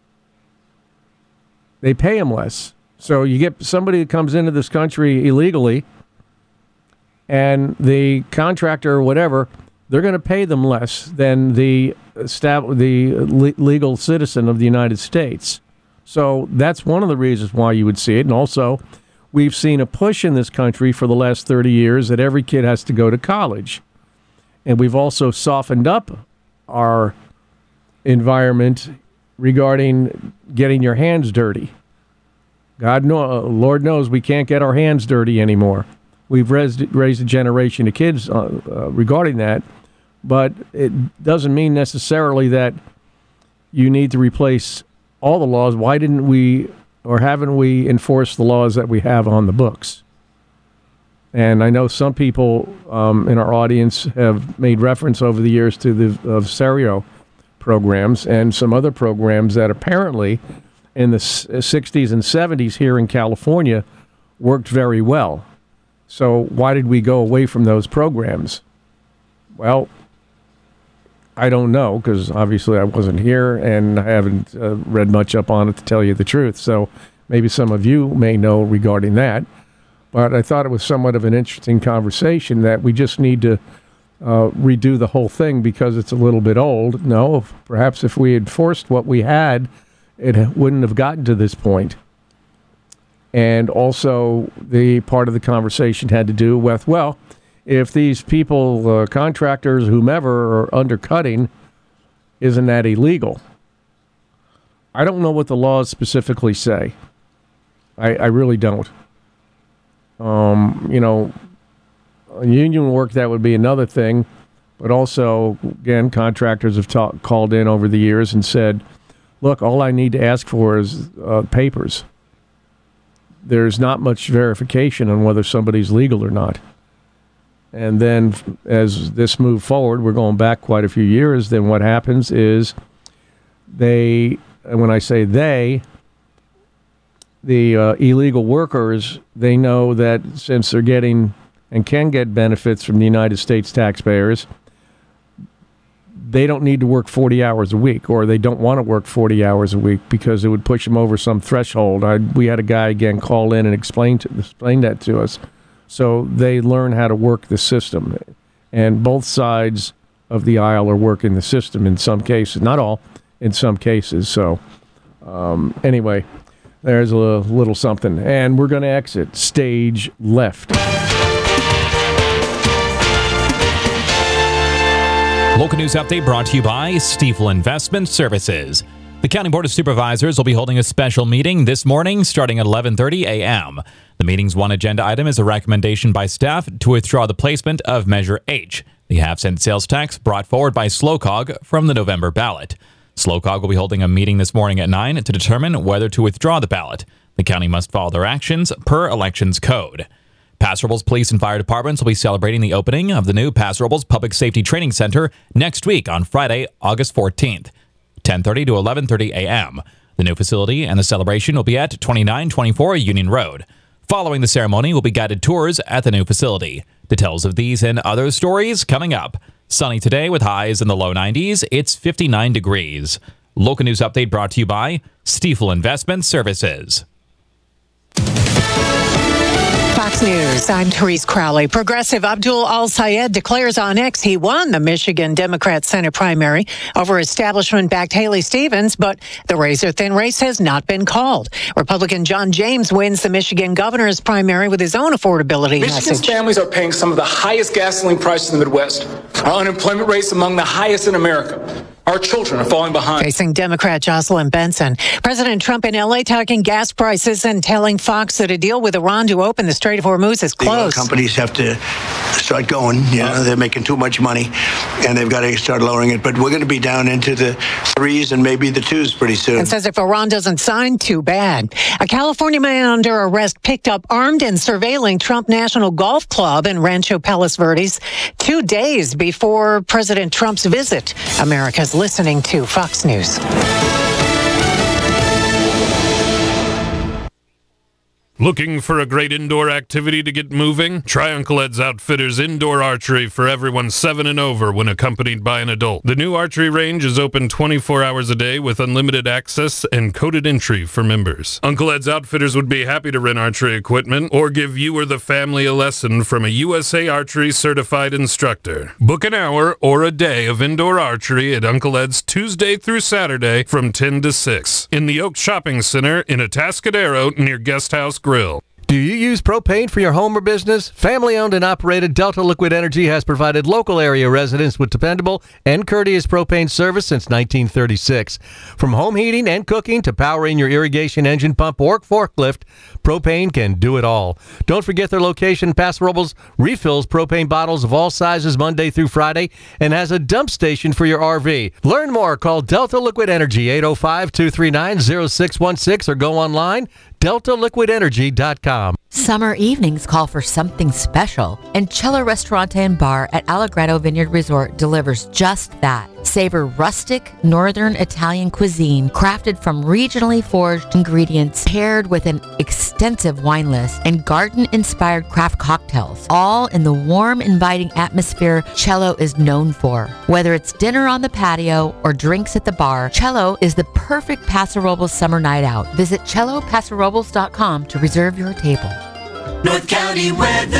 They pay them less. So you get somebody that comes into this country illegally, and the contractor or whatever, they're going to pay them less than the stab- the le- legal citizen of the United States. So that's one of the reasons why you would see it. And also, we've seen a push in this country for the last thirty years that every kid has to go to college. And we've also softened up our environment regarding getting your hands dirty. God know, Lord knows we can't get our hands dirty anymore. We've raised, raised a generation of kids uh, uh, regarding that, but it doesn't mean necessarily that you need to replace all the laws. Why didn't we, or haven't we enforced the laws that we have on the books? And I know some people um, in our audience have made reference over the years to the of stereo programs and some other programs that apparently in the sixties and seventies here in California worked very well. So why did we go away from those programs? Well, I don't know, because obviously I wasn't here and I haven't uh, read much up on it, to tell you the truth. So maybe some of you may know regarding that. But I thought it was somewhat of an interesting conversation that we just need to uh, redo the whole thing because it's a little bit old. No, perhaps if we had forced what we had, it wouldn't have gotten to this point. And also, the part of the conversation had to do with, well, if these people, uh, contractors, whomever, are undercutting, isn't that illegal? I don't know what the laws specifically say. I, I really don't. Um, you know, union work, that would be another thing. But also, again, contractors have ta- called in over the years and said, look, all I need to ask for is uh, papers. There's not much verification on whether somebody's legal or not. And then as this moved forward, we're going back quite a few years, then what happens is they, and when I say they, the uh, illegal workers, they know that since they're getting and can get benefits from the United States taxpayers, they don't need to work forty hours a week, or they don't want to work forty hours a week because it would push them over some threshold. I, we had a guy, again, call in and explain, to, explain that to us. So they learn how to work the system. And both sides of the aisle are working the system in some cases. Not all, in some cases. So um, anyway, there's a little something. And we're going to exit stage left. Local news update brought to you by Stifel Investment Services. The County Board of Supervisors will be holding a special meeting this morning starting at eleven thirty a.m. The meeting's one agenda item is a recommendation by staff to withdraw the placement of Measure H, the half-cent sales tax brought forward by SLOCOG from the November ballot. SLOCOG will be holding a meeting this morning at nine to determine whether to withdraw the ballot. The county must follow their actions per elections code. Paso Robles Police and Fire Departments will be celebrating the opening of the new Paso Robles Public Safety Training Center next week on Friday, August fourteenth, ten thirty to eleven thirty a.m. The new facility and the celebration will be at twenty-nine twenty-four Union Road. Following the ceremony will be guided tours at the new facility. Details of these and other stories coming up. Sunny today with highs in the low nineties. It's fifty-nine degrees. Local news update brought to you by Stifel Investment Services. Fox News, I'm Therese Crowley. Progressive Abdul Al-Sayed declares on X he won the Michigan Democrat Senate primary over establishment-backed Haley Stevens, but the razor-thin race has not been called. Republican John James wins the Michigan governor's primary with his own affordability Michigan's message. families are paying some of the highest gasoline prices in the Midwest. Our unemployment rate's among the highest in America. Our children are falling behind. Facing Democrat Jocelyn Benson. President Trump in L A talking gas prices and telling Fox that a deal with Iran to open the Strait of Hormuz is The oil close. companies have to start going. You know, they're making too much money, and they've got to start lowering it. But we're going to be down into the threes and maybe the twos pretty soon. And says if Iran doesn't sign, too bad. A California man under arrest picked up armed and surveilling Trump National Golf Club in Rancho Palos Verdes two days before President Trump's visit. America's listening to Fox News. Looking for a great indoor activity to get moving? Try Uncle Ed's Outfitters Indoor Archery for everyone seven and over when accompanied by an adult. The new archery range is open twenty-four hours a day with unlimited access and coded entry for members. Uncle Ed's Outfitters would be happy to rent archery equipment or give you or the family a lesson from a U S A Archery certified instructor. Book an hour or a day of indoor archery at Uncle Ed's Tuesday through Saturday from ten to six in the Oak Shopping Center in Atascadero near Guest House Grill. Do you use propane for your home or business? Family-owned and operated Delta Liquid Energy has provided local area residents with dependable and courteous propane service since nineteen thirty-six. From home heating and cooking to powering your irrigation engine pump or forklift, propane can do it all. Don't forget their location. Paso Robles refills propane bottles of all sizes Monday through Friday and has a dump station for your R V. Learn more. Call Delta Liquid Energy, eight oh five, two three nine, oh six one six, or go online, delta liquid energy dot com. Summer evenings call for something special, and Cello Restaurante and Bar at Allegretto Vineyard Resort delivers just that. Savor rustic, northern Italian cuisine crafted from regionally foraged ingredients paired with an extensive wine list and garden-inspired craft cocktails, all in the warm, inviting atmosphere Cello is known for. Whether it's dinner on the patio or drinks at the bar, Cello is the perfect Paso Robles summer night out. Visit cello paso robles dot com to reserve your table. North County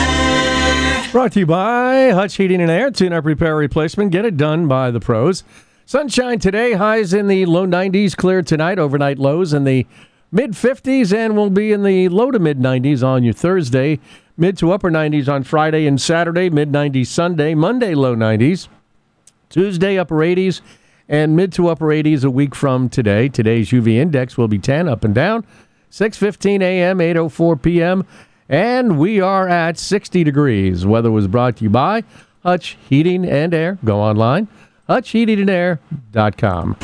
weather. Brought to you by Hutch Heating and Air. Tune-up repair replacement. Get it done by the pros. Sunshine today. Highs in the low nineties. Clear tonight. Overnight lows in the mid fifties. And will be in the low to mid nineties on your Thursday. Mid to upper nineties on Friday and Saturday. Mid nineties Sunday. Monday low nineties. Tuesday upper eighties. And mid to upper eighties a week from today. Today's U V index will be ten up and down. six fifteen a.m., eight oh four p.m., and we are at sixty degrees. Weather was brought to you by Hutch Heating and Air. Go online, hutch heating and air dot com.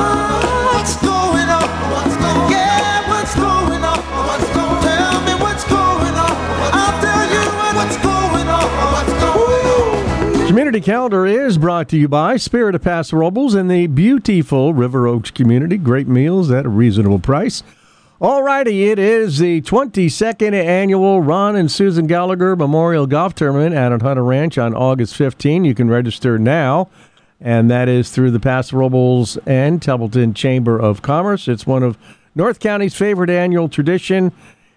What's going on? What's going on? Yeah, what's going on? What's going on? Tell me what's going on. I'll tell you what's going on. What's going on? Community Calendar is brought to you by Spirit of Paso Robles and the beautiful River Oaks community. Great meals at a reasonable price. All righty, it is the twenty-second annual Ron and Susan Gallagher Memorial Golf Tournament out at Hunter Ranch on August fifteenth. You can register now, and that is through the Paso Robles and Templeton Chamber of Commerce. It's one of North County's favorite annual tradition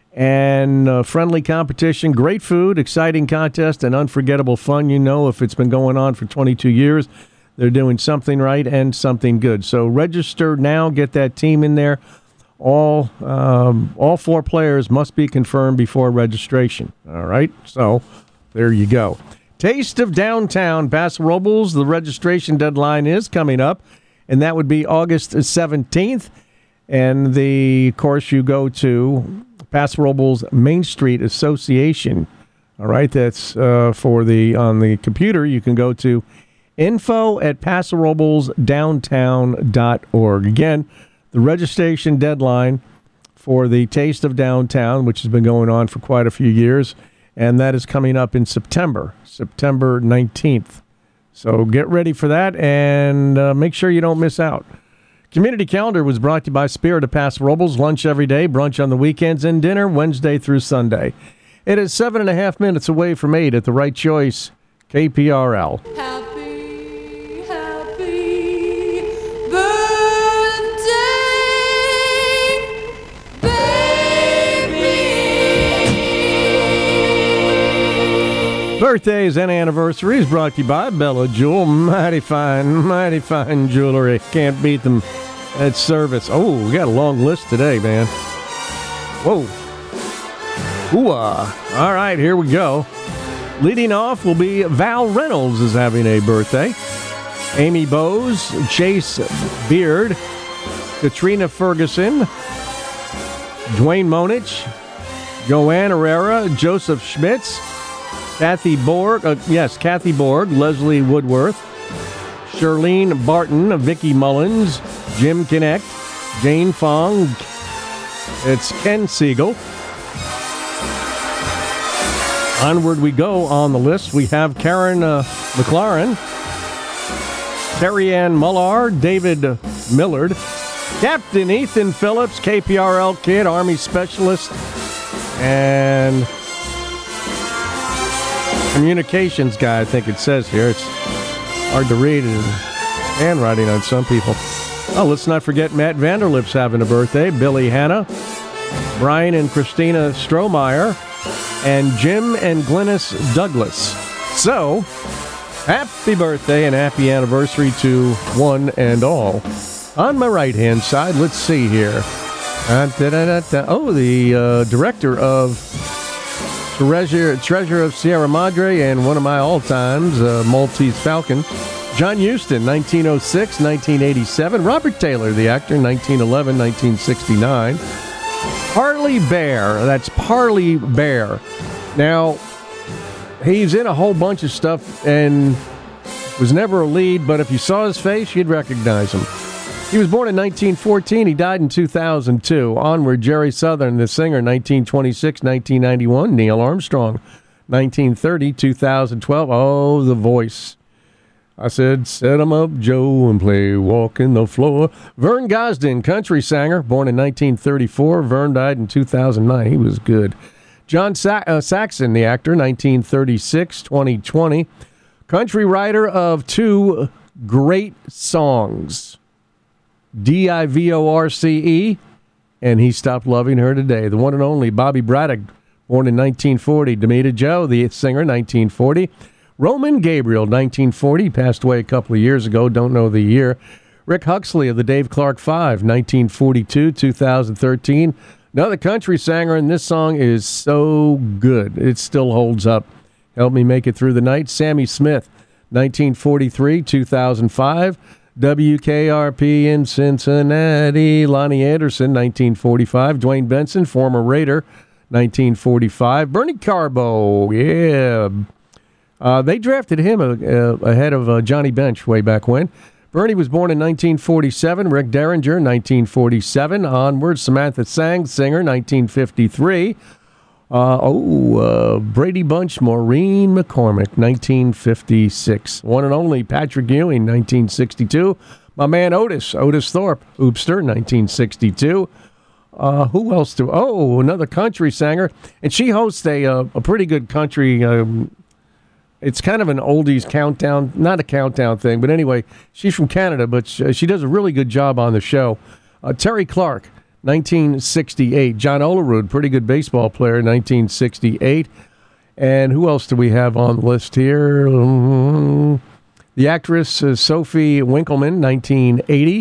and uh, friendly competition. Great food, exciting contest, and unforgettable fun. You know, if it's been going on for twenty-two years, they're doing something right and something good. So register now, get that team in there. All um, all four players must be confirmed before registration. All right, so there you go. Taste of Downtown Paso Robles. The registration deadline is coming up, and that would be August seventeenth. And the of course you go to Paso Robles Main Street Association. All right, that's uh, for the on the computer. You can go to info at paso robles downtown dot org. Again, the registration deadline for the Taste of Downtown, which has been going on for quite a few years, and that is coming up in September, September nineteenth. So get ready for that, and uh, make sure you don't miss out. Community Calendar was brought to you by Spirit of Paso Robles. Lunch every day, brunch on the weekends, and dinner Wednesday through Sunday. It is seven and a half minutes away from eight at the right choice, K P R L. Birthdays and anniversaries brought to you by Bella Jewel. Mighty fine, mighty fine jewelry. Can't beat them at service. Oh, we got a long list today, man. Whoa. Ooh-ah. All right, here we go. Leading off will be Val Reynolds is having a birthday. Amy Bowes, Chase Beard, Katrina Ferguson, Dwayne Monich, Joanne Herrera, Joseph Schmitz, Kathy Borg, uh, yes, Kathy Borg, Leslie Woodworth, Charlene Barton, Vicki Mullins, Jim Kinect, Jane Fong, it's Ken Siegel. Onward we go on the list. We have Karen uh, McLaren, Terry Ann Mullar, David Millard, Captain Ethan Phillips, K P R L kid, Army Specialist, and communications guy, I think it says here. It's hard to read in handwriting on some people. Oh, let's not forget Matt Vanderlip's having a birthday. Billy Hanna, Brian and Christina Strohmeyer, and Jim and Glennis Douglas. So, happy birthday and happy anniversary to one and all. On my right-hand side, let's see here. Uh, da, da, da, da. Oh, the uh, director of Treasure, Treasure of Sierra Madre, and one of my all-times, uh, Maltese Falcon. John Huston, nineteen oh six, nineteen eighty-seven. Robert Taylor, the actor, nineteen eleven, nineteen sixty-nine. Parley Bear, that's Parley Bear. Now, he's in a whole bunch of stuff and was never a lead, but if you saw his face, you'd recognize him. He was born in nineteen fourteen. He died in two thousand two. Onward, Jerry Southern, the singer, nineteen twenty-six, nineteen ninety-one. Neil Armstrong, nineteen thirty, two thousand twelve. Oh, The Voice. I said, set 'em up, Joe, and play Walking the Floor. Vern Gosdin, country singer, born in nineteen thirty-four. Vern died in two thousand nine. He was good. John Sa- uh, Saxon, the actor, nineteen thirty-six, twenty twenty. Country writer of two great songs. D I V O R C E, and He Stopped Loving Her Today. The one and only Bobby Braddock, born in nineteen forty. Demita Joe, the singer, nineteen forty. Roman Gabriel, nineteen forty, passed away a couple of years ago, don't know the year. Rick Huxley of the Dave Clark Five, nineteen forty-two, two thousand thirteen. Another country singer, and this song is so good. It still holds up. Help Me Make It Through the Night. Sammy Smith, nineteen forty-three, two thousand five. W K R P in Cincinnati. Lonnie Anderson, nineteen forty-five. Dwayne Benson, former Raider, nineteen forty-five. Bernie Carbo, yeah. Uh, they drafted him uh, uh, ahead of uh, Johnny Bench way back when. Bernie was born in nineteen forty-seven. Rick Derringer, nineteen forty-seven. Onward, Samantha Sang, singer, nineteen fifty-three. Uh, oh, uh, Brady Bunch, Maureen McCormick, nineteen fifty-six. One and only Patrick Ewing, nineteen sixty-two. My man Otis, Otis Thorpe, Oopster, nineteen sixty-two. Uh, who else do? Oh, another country singer, and she hosts a uh, a pretty good country. Um, it's kind of an oldies countdown, not a countdown thing, but anyway, she's from Canada, but she, she does a really good job on the show. Uh, Terry Clark, nineteen sixty-eight. John Olerud, pretty good baseball player, nineteen sixty-eight. And who else do we have on the list here? Um, the actress uh, Sophie Winkleman, nineteen eighty.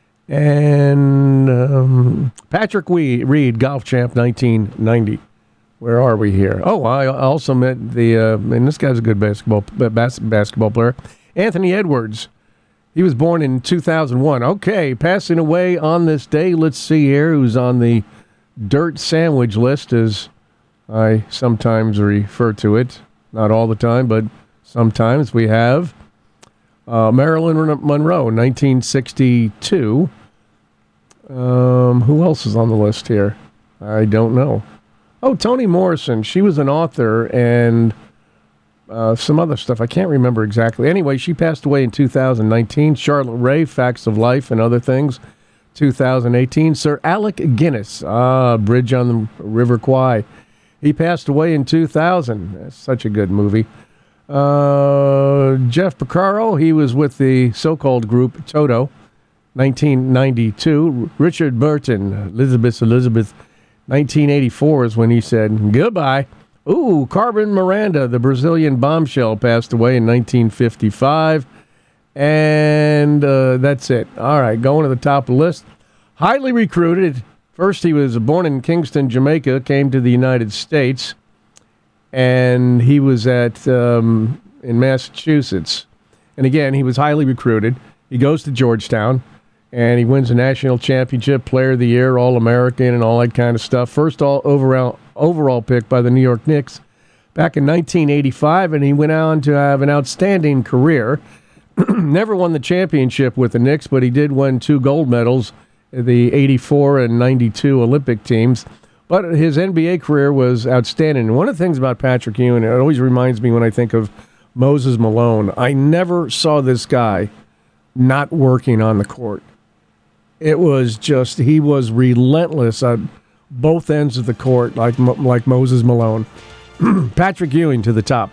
And um, Patrick Reed, golf champ, nineteen ninety. Where are we here? Oh, I also met the, uh, and this guy's a good basketball bas- basketball player, Anthony Edwards. He was born in two thousand one. Okay, passing away on this day. Let's see here who's on the dirt sandwich list, as I sometimes refer to it. Not all the time, but sometimes. We have uh, Marilyn Monroe, nineteen sixty-two. Um, who else is on the list here? I don't know. Oh, Toni Morrison. She was an author and uh, some other stuff. I can't remember exactly. Anyway, she passed away in two thousand nineteen. Charlotte Rae, Facts of Life and Other Things, two thousand eighteen. Sir Alec Guinness, ah, Bridge on the River Kwai. He passed away in two thousand. That's such a good movie. Uh, Jeff Porcaro, he was with the so-called group Toto, nineteen ninety-two. Richard Burton, Elizabeth Elizabeth, nineteen eighty-four is when he said goodbye. Ooh, Carmen Miranda, the Brazilian bombshell, passed away in nineteen fifty-five. And uh, that's it. All right, going to the top of the list. Highly recruited. First, he was born in Kingston, Jamaica, came to the United States, and he was at um, in Massachusetts. And again, he was highly recruited. He goes to Georgetown, and he wins a national championship, Player of the Year, All-American, and all that kind of stuff. First all overall overall pick by the New York Knicks back in nineteen eighty-five, and he went on to have an outstanding career. Never won the championship with the Knicks, but he did win two gold medals, the eighty-four and ninety-two Olympic teams. But his N B A career was outstanding. And one of the things about Patrick Ewing, it always reminds me when I think of Moses Malone, I never saw this guy not working on the court. It was just, he was relentless on both ends of the court, like like Moses Malone. Patrick Ewing to the top.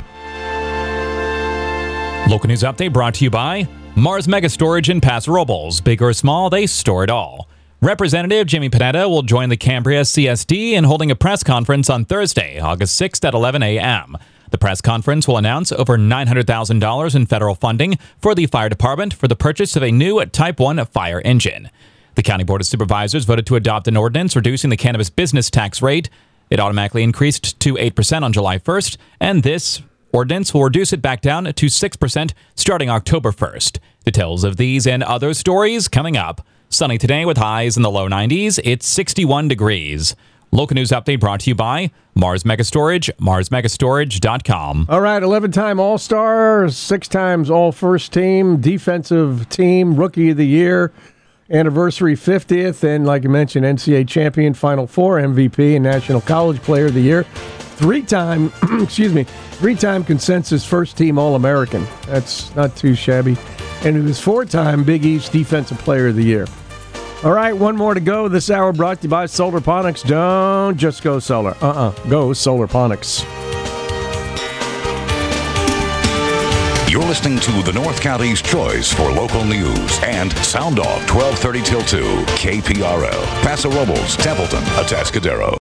Local news update brought to you by Mars Mega Storage in Paso Robles. Big or small, they store it all. Representative Jimmy Panetta will join the Cambria C S D in holding a press conference on Thursday, August sixth at eleven a.m. The press conference will announce over nine hundred thousand dollars in federal funding for the fire department for the purchase of a new Type one fire engine. The County Board of Supervisors voted to adopt an ordinance reducing the cannabis business tax rate. It automatically increased to eight percent on July first, and this ordinance will reduce it back down to six percent starting October first. Details of these and other stories coming up. Sunny today with highs in the low nineties. It's sixty-one degrees. Local news update brought to you by Mars Mega Storage, mars mega storage dot com. All right, eleven-time All-Star, six times All-First Team, Defensive Team, Rookie of the Year, Anniversary fiftieth, and like you mentioned, N C A A Champion, Final Four M V P, and National College Player of the Year. Three-time, excuse me, three-time consensus first-team All-American. That's not too shabby. And he was four-time Big East Defensive Player of the Year. All right, one more to go. This hour brought to you by Solarponics. Don't just go solar. Uh-uh. Go Solarponics. You're listening to the North County's choice for local news and Sound Off twelve thirty till two, K P R L, Paso Robles, Templeton, Atascadero.